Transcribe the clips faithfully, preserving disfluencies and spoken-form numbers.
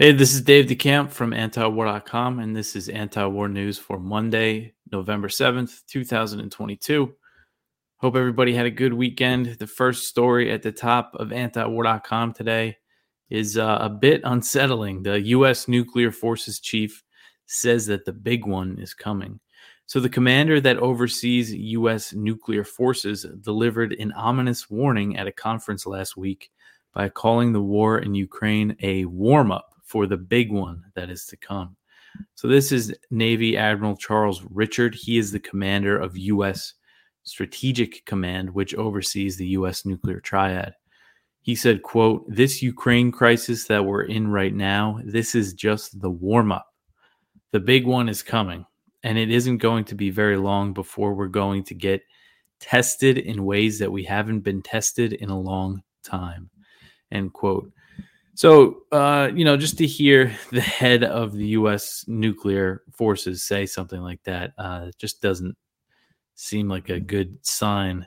Hey, this is Dave DeCamp from anti war dot com, and this is Anti-War News for Monday, November seventh, twenty twenty-two. Hope everybody had a good weekend. The first story at the top of anti war dot com today is uh, a bit unsettling. The U S Nuclear Forces Chief says that the big one is coming. So the commander that oversees U S nuclear forces delivered an ominous warning at a conference last week by calling the war in Ukraine a warm-up for the big one that is to come. So this is Navy Admiral Charles Richard. He is the commander of U S Strategic Command, which oversees the U S nuclear triad. He said, quote, "This Ukraine crisis that we're in right now, this is just the warm-up. The big one is coming, and it isn't going to be very long before we're going to get tested in ways that we haven't been tested in a long time," end quote. So, uh, you know, just to hear the head of the U S nuclear forces say something like that, uh, just doesn't seem like a good sign.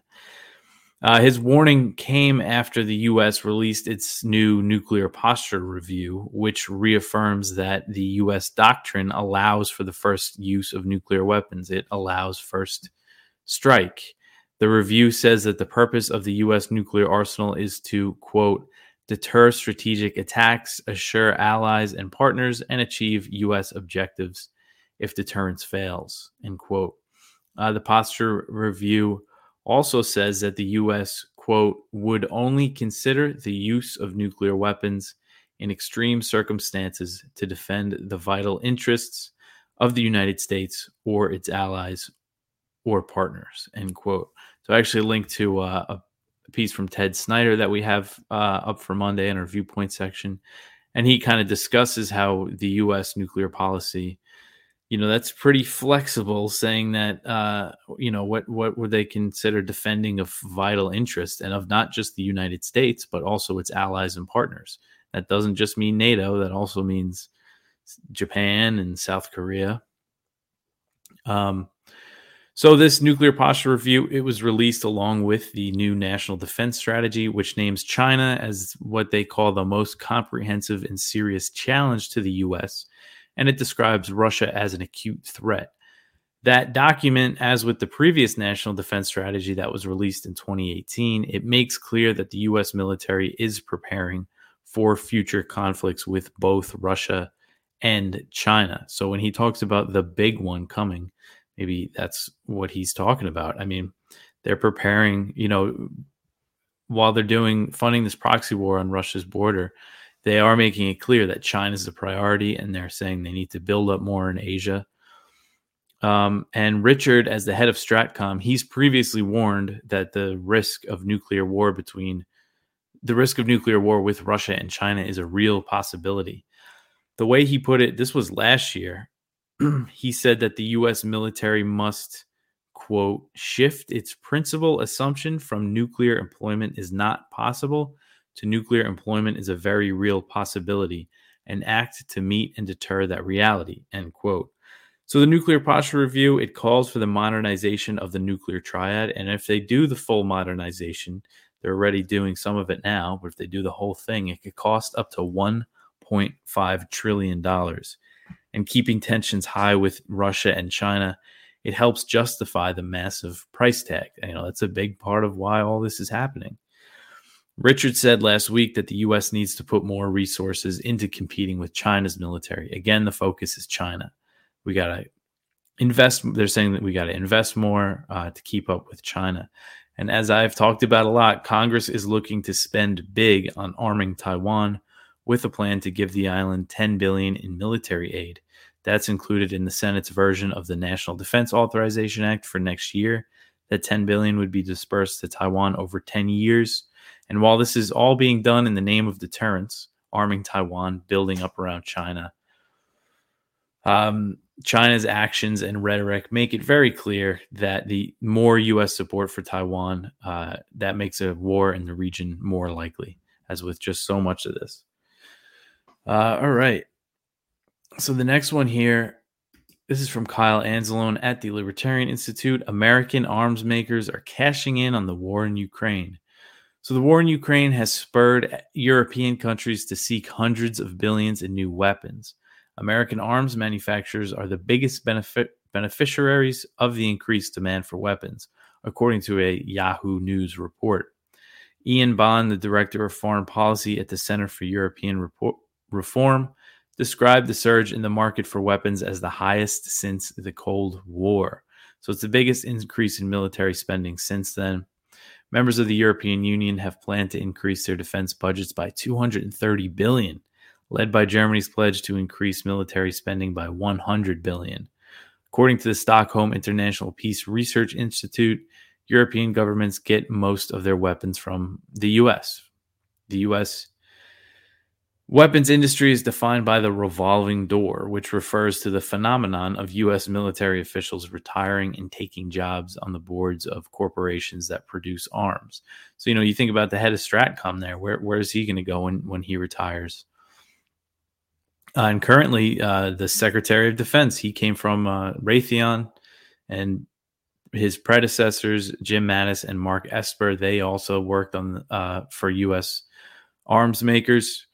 Uh, his warning came after the U S released its new nuclear posture review, which reaffirms that the U S doctrine allows for the first use of nuclear weapons. It allows first strike. The review says that the purpose of the U S nuclear arsenal is to, quote, "deter strategic attacks, assure allies and partners, and achieve U S objectives if deterrence fails," end quote. Uh, the posture review also says that the U S, quote, "would only consider the use of nuclear weapons in extreme circumstances to defend the vital interests of the United States or its allies or partners," end quote. So I actually linked to uh, a a piece from Ted Snyder that we have uh, up for Monday in our viewpoint section. And he kind of discusses how the U S nuclear policy, you know, that's pretty flexible, saying that, uh, you know, what, what would they consider defending of vital interest and of not just the United States, but also its allies and partners. That doesn't just mean NATO. That also means Japan and South Korea. Um, So this nuclear posture review, it was released along with the new national defense strategy, which names China as what they call the most comprehensive and serious challenge to the U S, and it describes Russia as an acute threat. That document, as with the previous national defense strategy that was released in twenty eighteen, it makes clear that the U S military is preparing for future conflicts with both Russia and China. So when he talks about the big one coming, maybe that's what he's talking about. I mean, they're preparing, you know, while they're doing funding this proxy war on Russia's border, they are making it clear that China's the priority, and they're saying they need to build up more in Asia. Um, and Richard, as the head of Stratcom, he's previously warned that the risk of nuclear war between the risk of nuclear war with Russia and China is a real possibility. The way he put it, this was last year. He said that the U S military must, quote, "shift its principal assumption from nuclear employment is not possible to nuclear employment is a very real possibility and act to meet and deter that reality," end quote. So the nuclear posture review, it calls for the modernization of the nuclear triad. And if they do the full modernization, they're already doing some of it now, but if they do the whole thing, it could cost up to one point five trillion dollars. And keeping tensions high with Russia and China, it helps justify the massive price tag. You know, that's a big part of why all this is happening. Richard said last week that the U S needs to put more resources into competing with China's military. Again, the focus is China. We got to invest. They're saying that we got to invest more uh, to keep up with China. And as I've talked about a lot, Congress is looking to spend big on arming Taiwan, with a plan to give the island ten billion dollars in military aid. That's included in the Senate's version of the National Defense Authorization Act for next year. That ten billion dollars would be dispersed to Taiwan over ten years. And while this is all being done in the name of deterrence, arming Taiwan, building up around China, um, China's actions and rhetoric make it very clear that the more U S support for Taiwan, uh, that makes a war in the region more likely, as with just so much of this. Uh, all right. So the next one here, this is from Kyle Anzalone at the Libertarian Institute. American arms makers are cashing in on the war in Ukraine. So the war in Ukraine has spurred European countries to seek hundreds of billions in new weapons. American arms manufacturers are the biggest benefit beneficiaries of the increased demand for weapons, according to a Yahoo News report. Ian Bond, the director of foreign policy at the Center for European Report- Reform, described the surge in the market for weapons as the highest since the Cold War. So it's the biggest increase in military spending since then. Members of the European Union have planned to increase their defense budgets by two hundred thirty billion dollars, led by Germany's pledge to increase military spending by one hundred billion dollars. According to the Stockholm International Peace Research Institute, European governments get most of their weapons from the U S. The U S weapons industry is defined by the revolving door, which refers to the phenomenon of U S military officials retiring and taking jobs on the boards of corporations that produce arms. So, you know, you think about the head of Stratcom there. Where, where is he going to go when, when he retires? Uh, and currently, uh, the Secretary of Defense, he came from uh, Raytheon, and his predecessors, Jim Mattis and Mark Esper, they also worked on uh, for U S arms makers.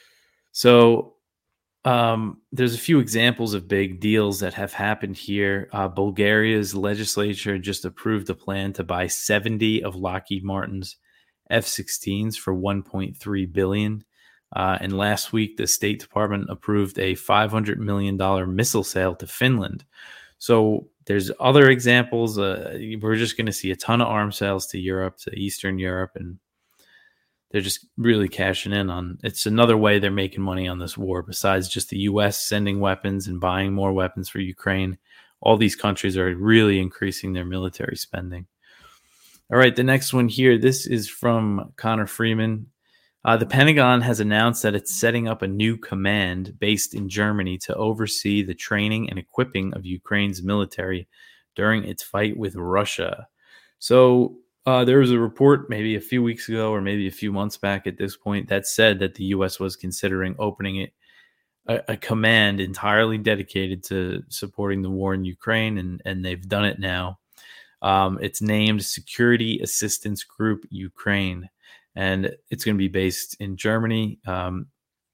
So um, there's a few examples of big deals that have happened here. Uh, Bulgaria's legislature just approved a plan to buy seventy of Lockheed Martin's F sixteens for one point three billion dollars. Uh, and last week, the State Department approved a five hundred million dollars missile sale to Finland. So there's other examples. Uh, we're just going to see a ton of arms sales to Europe, to Eastern Europe, and they're just really cashing in on. It's another way they're making money on this war. Besides just the U S sending weapons and buying more weapons for Ukraine, all these countries are really increasing their military spending. All right, the next one here. This is from Connor Freeman. Uh, the Pentagon has announced that it's setting up a new command based in Germany to oversee the training and equipping of Ukraine's military during its fight with Russia. So uh, there was a report maybe a few weeks ago or maybe a few months back at this point that said that the U S was considering opening it a, a command entirely dedicated to supporting the war in Ukraine, and, and they've done it now. Um, it's named Security Assistance Group Ukraine, and it's going to be based in Germany. Um,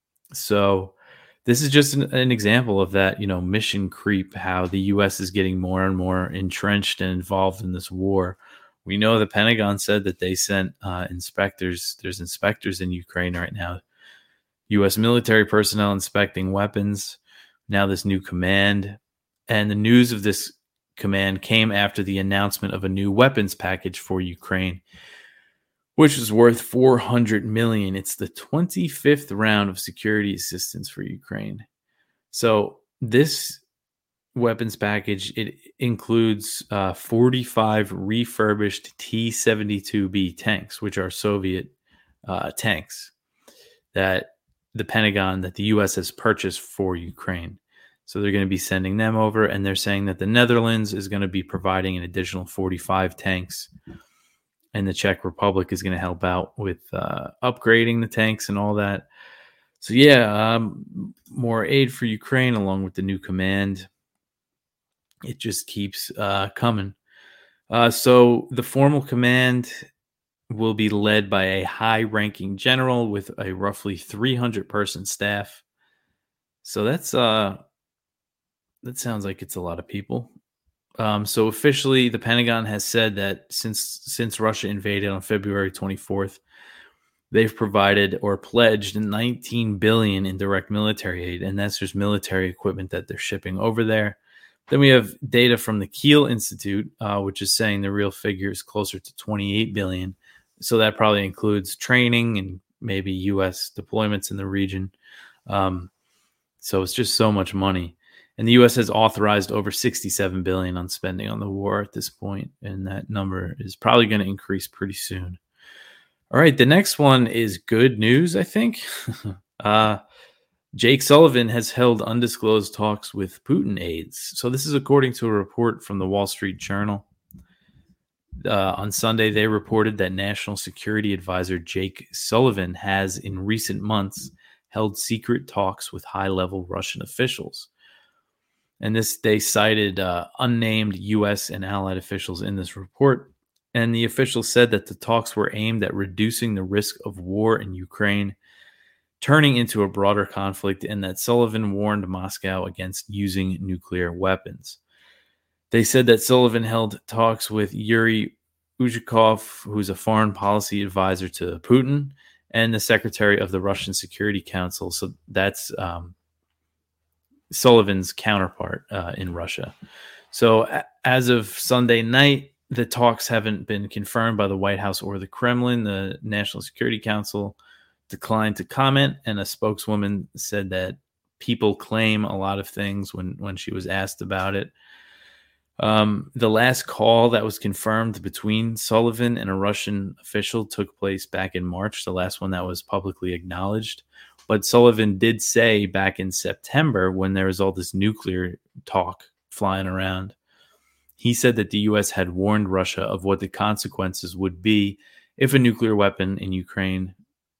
so this is just an, an example of that, you know, mission creep, how the U S is getting more and more entrenched and involved in this war. We know the Pentagon said that they sent uh, inspectors. There's inspectors in Ukraine right now, U S military personnel inspecting weapons. Now this new command, and the news of this command came after the announcement of a new weapons package for Ukraine, which is worth four hundred million dollars. It's the twenty-fifth round of security assistance for Ukraine. So this weapons package, it includes uh, forty-five refurbished T seventy-two B tanks, which are Soviet uh, tanks that the Pentagon, that the U S has purchased for Ukraine. So they're going to be sending them over, and they're saying that the Netherlands is going to be providing an additional forty-five tanks. And the Czech Republic is going to help out with uh, upgrading the tanks and all that. So, yeah, um, more aid for Ukraine along with the new command. It just keeps uh, coming. Uh, so the formal command will be led by a high-ranking general with a roughly three hundred person staff. So that's uh, that sounds like it's a lot of people. Um, so officially, the Pentagon has said that since since Russia invaded on February twenty-fourth, they've provided or pledged nineteen billion dollars in direct military aid, and that's just military equipment that they're shipping over there. Then we have data from the Kiel Institute, uh, which is saying the real figure is closer to twenty-eight billion dollars. So that probably includes training and maybe U S deployments in the region. Um, so it's just so much money. And the U S has authorized over sixty-seven billion dollars on spending on the war at this point, and that number is probably going to increase pretty soon. All right, the next one is good news, I think. uh, Jake Sullivan has held undisclosed talks with Putin aides. So this is according to a report from the Wall Street Journal. Uh, on Sunday, they reported that National Security Advisor Jake Sullivan has, in recent months, held secret talks with high-level Russian officials. And this, they cited uh, unnamed U S and allied officials in this report. And the official said that the talks were aimed at reducing the risk of war in Ukraine, turning into a broader conflict, and that Sullivan warned Moscow against using nuclear weapons. They said that Sullivan held talks with Yuri Uzhakov, who's a foreign policy advisor to Putin, and the secretary of the Russian Security Council. So that's um, Sullivan's counterpart uh, in Russia. So a- as of Sunday night, the talks haven't been confirmed by the White House or the Kremlin. The National Security Council declined to comment, and a spokeswoman said that people claim a lot of things when, when she was asked about it. Um, the last call that was confirmed between Sullivan and a Russian official took place back in March, the last one that was publicly acknowledged. But Sullivan did say back in September, when there was all this nuclear talk flying around, he said that the U S had warned Russia of what the consequences would be if a nuclear weapon in Ukraine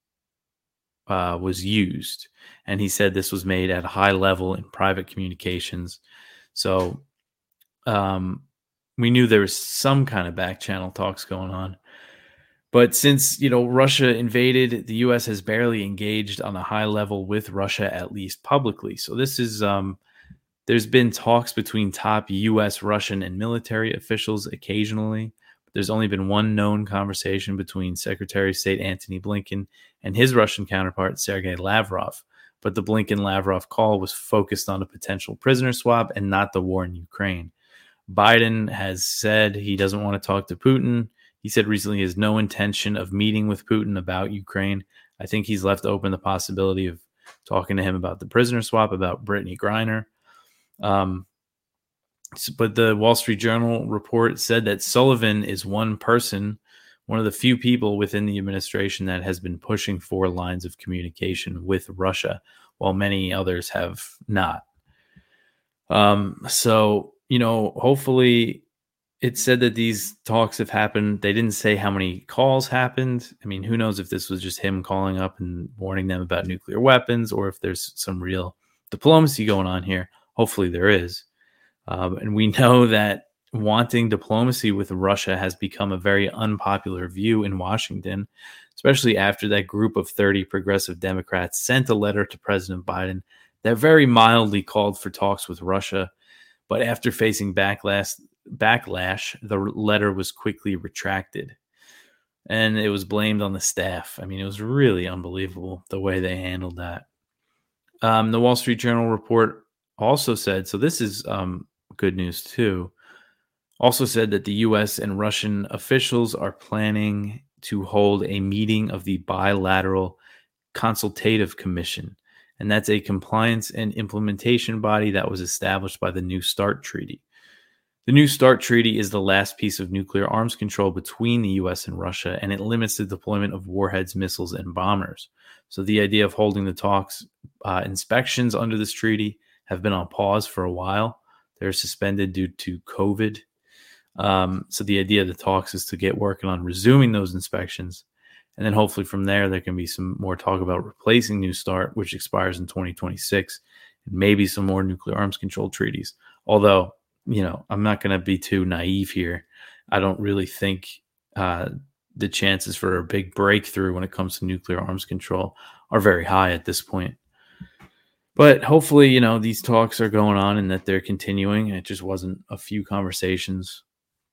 uh, was used. And he said this was made at a high level in private communications. So um, we knew there was some kind of back channel talks going on. But since, you know, Russia invaded, the U S has barely engaged on a high level with Russia, at least publicly. So this is, um, there's been talks between top U S, Russian, and military officials occasionally. But there's only been one known conversation between Secretary of State Antony Blinken and his Russian counterpart, Sergei Lavrov. But the Blinken-Lavrov call was focused on a potential prisoner swap and not the war in Ukraine. Biden has said he doesn't want to talk to Putin. He said recently he has no intention of meeting with Putin about Ukraine. I think he's left open the possibility of talking to him about the prisoner swap, about Brittany Griner. Um, but the Wall Street Journal report said that Sullivan is one person, one of the few people within the administration that has been pushing for lines of communication with Russia, while many others have not. Um, so, you know, hopefully it said that these talks have happened. They didn't say how many calls happened. I mean, who knows if this was just him calling up and warning them about nuclear weapons, or if there's some real diplomacy going on here. Hopefully there is. Um, and we know that wanting diplomacy with Russia has become a very unpopular view in Washington, especially after that group of thirty progressive Democrats sent a letter to President Biden that very mildly called for talks with Russia. But after facing backlash, backlash, the letter was quickly retracted. And it was blamed on the staff. I mean, it was really unbelievable the way they handled that. Um, the Wall Street Journal report also said, so this is um, good news too, also said that the U S and Russian officials are planning to hold a meeting of the Bilateral Consultative Commission. And that's a compliance and implementation body that was established by the New START Treaty. The New START Treaty is the last piece of nuclear arms control between the U S and Russia, and it limits the deployment of warheads, missiles, and bombers. So the idea of holding the talks, uh, inspections under this treaty have been on pause for a while. They're suspended due to COVID. Um, so the idea of the talks is to get working on resuming those inspections. And then hopefully from there, there can be some more talk about replacing New START, which expires in twenty twenty-six, and maybe some more nuclear arms control treaties. Although, you know, I'm not going to be too naive here. I don't really think uh, the chances for a big breakthrough when it comes to nuclear arms control are very high at this point. But hopefully, you know, these talks are going on and that they're continuing. It just wasn't a few conversations.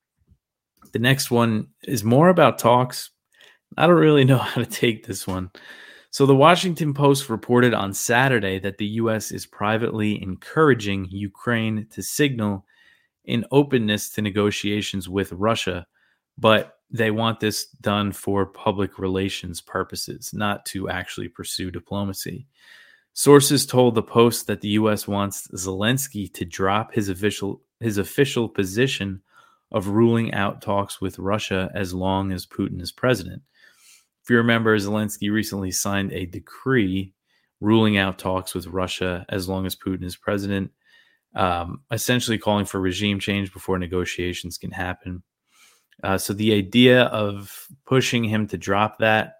The next one is more about talks. I don't really know how to take this one. So the Washington Post reported on Saturday that the U S is privately encouraging Ukraine to signal an openness to negotiations with Russia, but they want this done for public relations purposes, not to actually pursue diplomacy. Sources told the Post that the U S wants Zelensky to drop his official his official position of ruling out talks with Russia as long as Putin is president. If you remember, Zelensky recently signed a decree ruling out talks with Russia as long as Putin is president, um, essentially calling for regime change before negotiations can happen. Uh, so the idea of pushing him to drop that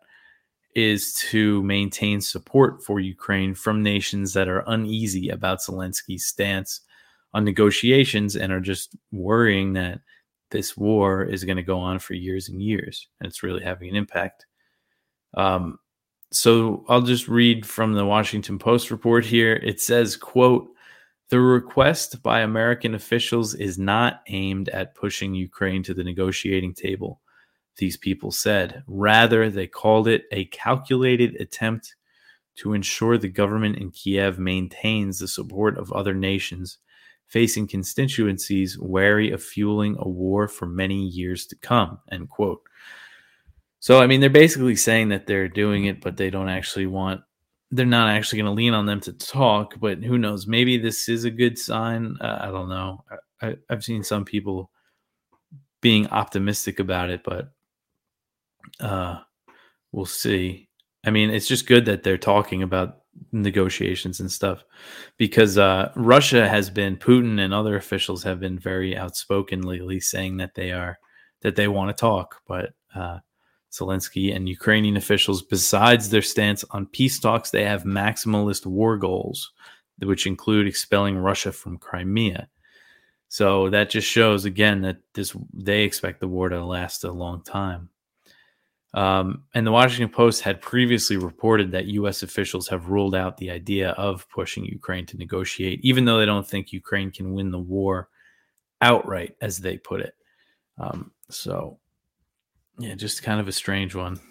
is to maintain support for Ukraine from nations that are uneasy about Zelensky's stance on negotiations and are just worrying that this war is going to go on for years and years, and it's really having an impact. Um, so I'll just read from the Washington Post report here. It says, quote, "The request by American officials is not aimed at pushing Ukraine to the negotiating table," these people said. Rather, they called it a calculated attempt to ensure the government in Kiev maintains the support of other nations facing constituencies wary of fueling a war for many years to come, end quote. So, I mean, they're basically saying that they're doing it, but they don't actually want, they're not actually going to lean on them to talk, but who knows? Maybe this is a good sign. Uh, I don't know. I, I've seen some people being optimistic about it, but uh, we'll see. I mean, it's just good that they're talking about negotiations and stuff, because uh, Russia has been, Putin and other officials have been very outspoken lately, saying that they are, that they want to talk. But uh, Zelensky and Ukrainian officials, besides their stance on peace talks, they have maximalist war goals, which include expelling Russia from Crimea. So that just shows again that this, they expect the war to last a long time. Um, and the Washington Post had previously reported that U S officials have ruled out the idea of pushing Ukraine to negotiate, even though they don't think Ukraine can win the war outright, as they put it. Um, so, yeah, just kind of a strange one.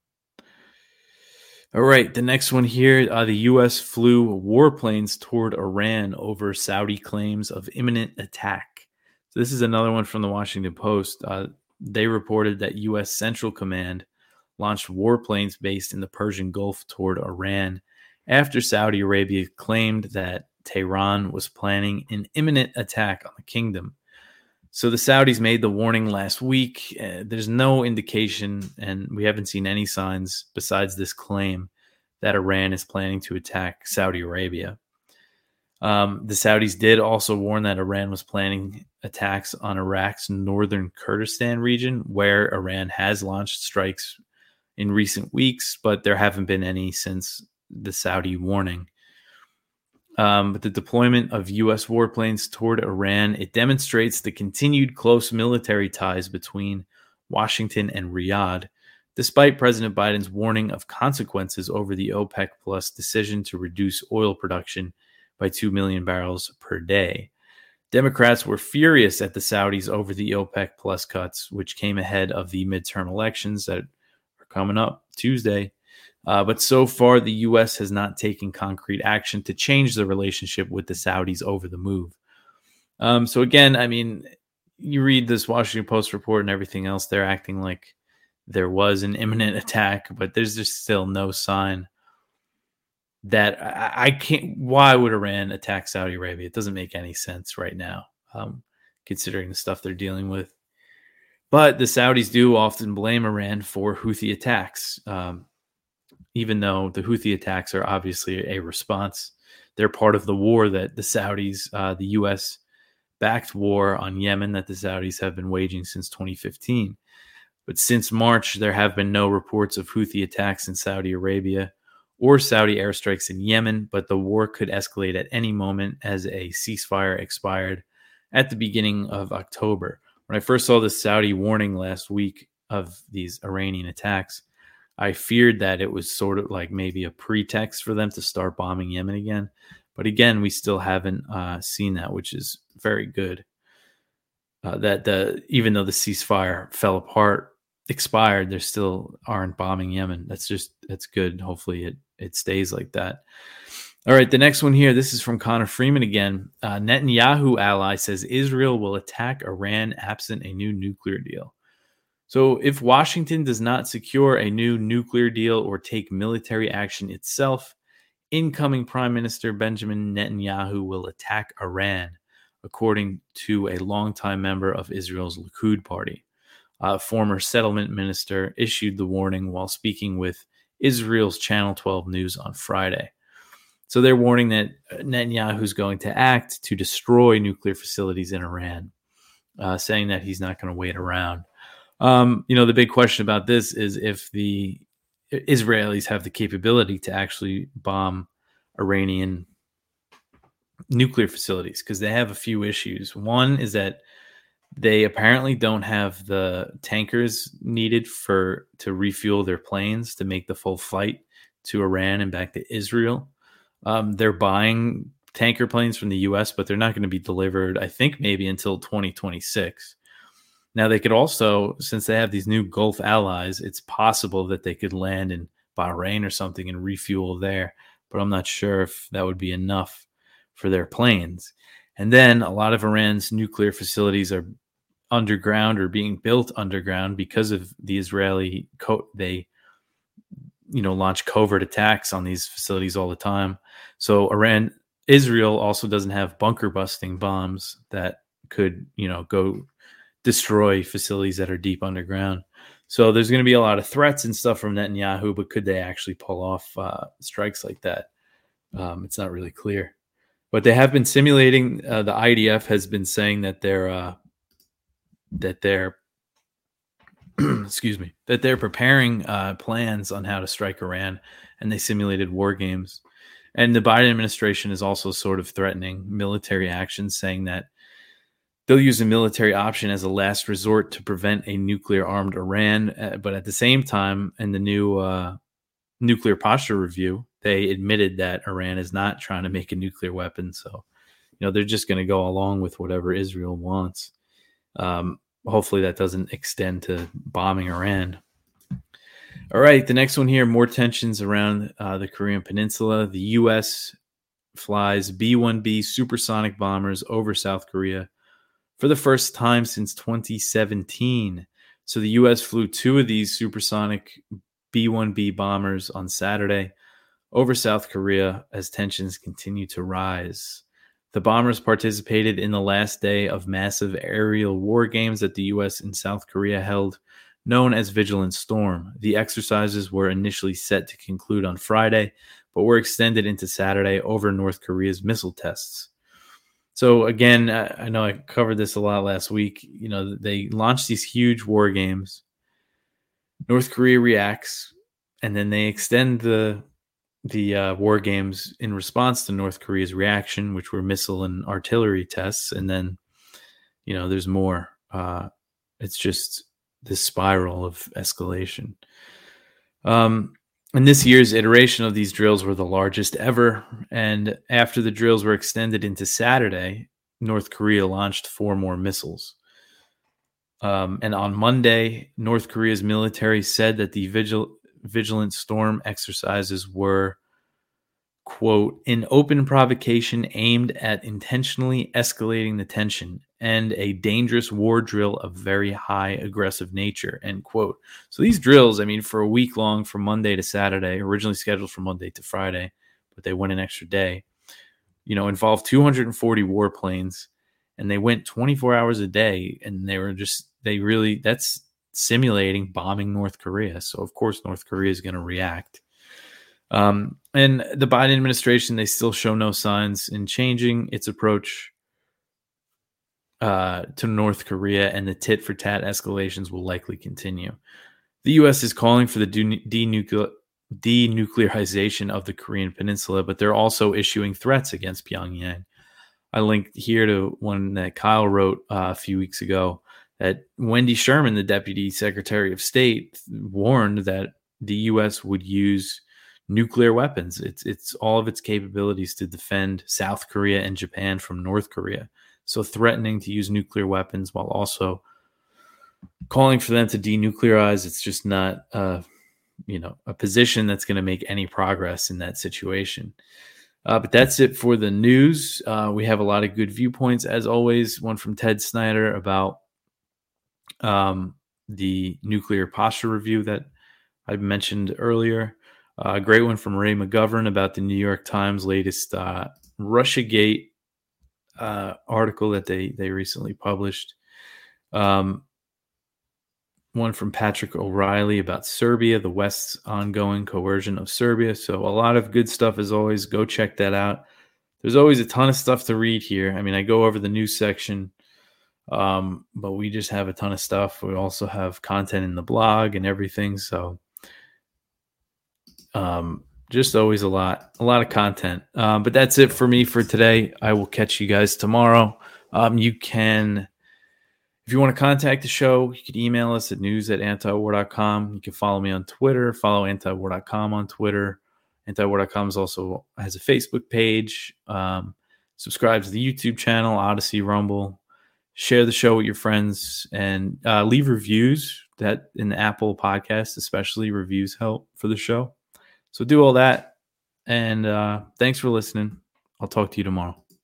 All right, the next one here, uh, the U S flew warplanes toward Iran over Saudi claims of imminent attack. So this is another one from the Washington Post. Uh, they reported that U S Central Command launched warplanes based in the Persian Gulf toward Iran after Saudi Arabia claimed that Tehran was planning an imminent attack on the kingdom. So the Saudis made the warning last week. Uh, there's no indication, and we haven't seen any signs besides this claim, that Iran is planning to attack Saudi Arabia. Um, the Saudis did also warn that Iran was planning attacks on Iraq's northern Kurdistan region, where Iran has launched strikes in recent weeks, but there haven't been any since the Saudi warning. Um, but the deployment of U S warplanes toward Iran, it demonstrates the continued close military ties between Washington and Riyadh, despite President Biden's warning of consequences over the OPEC Plus decision to reduce oil production by two million barrels per day. Democrats were furious at the Saudis over the OPEC Plus cuts, which came ahead of the midterm elections that are coming up Tuesday. Uh, but so far, the U S has not taken concrete action to change the relationship with the Saudis over the move. Um, so again, I mean, you read this Washington Post report and everything else, they're acting like there was an imminent attack, but there's just still no sign that I, I can't. Why would Iran attack Saudi Arabia? It doesn't make any sense right now, um, considering the stuff they're dealing with. But the Saudis do often blame Iran for Houthi attacks, um, even though the Houthi attacks are obviously a response. They're part of the war that the Saudis, uh, the U S-backed war on Yemen that the Saudis have been waging since twenty fifteen. But since March, there have been no reports of Houthi attacks in Saudi Arabia or Saudi airstrikes in Yemen, but the war could escalate at any moment as a ceasefire expired at the beginning of October. When I first saw the Saudi warning last week of these Iranian attacks, I feared that it was sort of like maybe a pretext for them to start bombing Yemen again. But again, we still haven't uh, seen that, which is very good. Uh, that the even though the ceasefire fell apart, expired, they still aren't bombing Yemen. That's just, that's good. Hopefully it, it stays like that. All right, the next one here, this is from Connor Freeman again. Uh, Netanyahu ally says Israel will attack Iran absent a new nuclear deal. So if Washington does not secure a new nuclear deal or take military action itself, incoming Prime Minister Benjamin Netanyahu will attack Iran, according to a longtime member of Israel's Likud party. Uh, former settlement minister issued the warning while speaking with Israel's Channel twelve News on Friday. So they're warning that Netanyahu is going to act to destroy nuclear facilities in Iran, uh, saying that he's not going to wait around. Um, you know, the big question about this is if the Israelis have the capability to actually bomb Iranian nuclear facilities, because they have a few issues. One is that They apparently don't have the tankers needed for to refuel their planes to make the full flight to Iran and back to Israel. Um, they're buying tanker planes from the U S, but they're not going to be delivered, I think, maybe until twenty twenty-six. Now, they could also, since they have these new Gulf allies, it's possible that they could land in Bahrain or something and refuel there, but I'm not sure if that would be enough for their planes. And then a lot of Iran's nuclear facilities are underground or being built underground because of the Israeli co- they you know launch covert attacks on these facilities all the time. So Iran Israel also doesn't have bunker busting bombs that could you know go destroy facilities that are deep underground. So there's going to be a lot of threats and stuff from Netanyahu, but could they actually pull off uh, strikes like that? Um, it's not really clear. But they have been simulating. Uh, the I D F has been saying that they're uh, that they're excuse me that they're preparing uh, plans on how to strike Iran, and they simulated war games. And the Biden administration is also sort of threatening military action, saying that they'll use a military option as a last resort to prevent a nuclear-armed Iran. Uh, but at the same time, in the new uh, nuclear posture review, they admitted that Iran is not trying to make a nuclear weapon. So, you know, they're just going to go along with whatever Israel wants. Um, hopefully that doesn't extend to bombing Iran. All right, the next one here, more tensions around uh, the Korean Peninsula. The U S flies B one B supersonic bombers over South Korea for the first time since twenty seventeen. So the U S flew two of these supersonic B one B bombers on Saturday over South Korea as tensions continue to rise. The bombers participated in the last day of massive aerial war games that the U S and South Korea held, known as Vigilant Storm. The exercises were initially set to conclude on Friday, but were extended into Saturday over North Korea's missile tests. So again, I know I covered this a lot last week. You know, they launched these huge war games. North Korea reacts, and then they extend the the uh, war games in response to North Korea's reaction, which were missile and artillery tests. And then, you know, there's more. Uh, it's just this spiral of escalation. Um, and this year's iteration of these drills were the largest ever. And after the drills were extended into Saturday, North Korea launched four more missiles. Um, and on Monday, North Korea's military said that the vigil- Vigilant Storm exercises were, quote, an open provocation aimed at intentionally escalating the tension and a dangerous war drill of very high aggressive nature, end quote. So these drills, I mean, for a week long, from Monday to Saturday, originally scheduled for Monday to Friday, but they went an extra day, you know, involved two hundred forty warplanes, and they went twenty-four hours a day, and they were just, they really, that's simulating bombing North Korea. So of course North Korea is going to react. Um, and the Biden administration, they still show no signs in changing its approach uh, to North Korea, and the tit for tat escalations will likely continue. The U S is calling for the denucle- denuclearization of the Korean Peninsula, but they're also issuing threats against Pyongyang. I linked here to one that Kyle wrote uh, a few weeks ago, that Wendy Sherman, the Deputy Secretary of State, warned that the U S would use nuclear weapons. It's it's all of its capabilities to defend South Korea and Japan from North Korea. So threatening to use nuclear weapons while also calling for them to denuclearize, it's just not uh, you know, a position that's going to make any progress in that situation. Uh, but that's it for the news. Uh, we have a lot of good viewpoints, as always. One from Ted Snyder about um, the nuclear posture review that I mentioned earlier. Uh, a great one from Ray McGovern about the New York Times latest uh, Russiagate uh, article that they, they recently published. Um, one from Patrick O'Reilly about Serbia, the West's ongoing coercion of Serbia. So a lot of good stuff as always. Go check that out. There's always a ton of stuff to read here. I mean, I go over the news section, um, but we just have a ton of stuff. We also have content in the blog and everything. So um, just always a lot, a lot of content. Um, but that's it for me for today. I will catch you guys tomorrow. Um, you can... If you want to contact the show, you can email us at news at antiwar dot com. You can follow me on Twitter. Follow antiwar dot com on Twitter. antiwar dot com is also has a Facebook page. Um, subscribe to the YouTube channel, Odyssey, Rumble. Share the show with your friends and uh, leave reviews. That in the Apple podcast, especially reviews help for the show. So do all that. And uh, thanks for listening. I'll talk to you tomorrow.